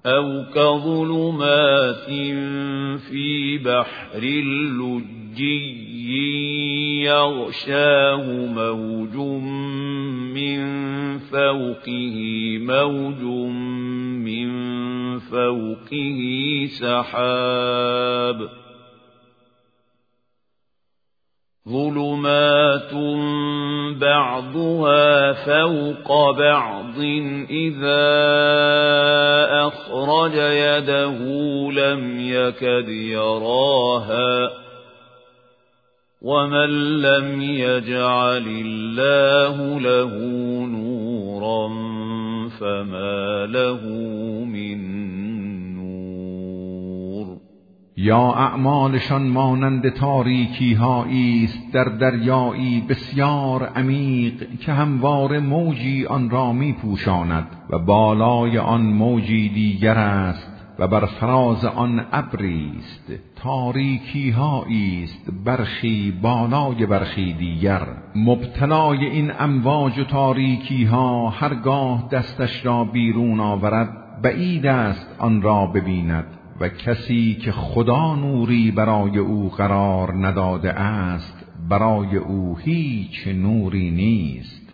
أو كظلمات في بحر لجي يغشاه موج من فوقه موج من فوقه سحاب ظلمات بعضها فوق بعض إذا أخرج يده لم يكد يراها ومن لم يجعل الله له نورا فما له من نور. یا اعمالشان مانند تاریکی هایی است در دریایی بسیار عمیق که همواره موجی آن را می پوشاند و بالای آن موجی دیگر است و بر فراز آن ابری است. تاریکی هایی است برخی بالای برخی دیگر. مبتلای این امواج و تاریکی ها هرگاه دستش را بیرون آورد بعید است آن را ببیند و کسی که خدا نوری برای او قرار نداده است برای او هیچ نوری نیست.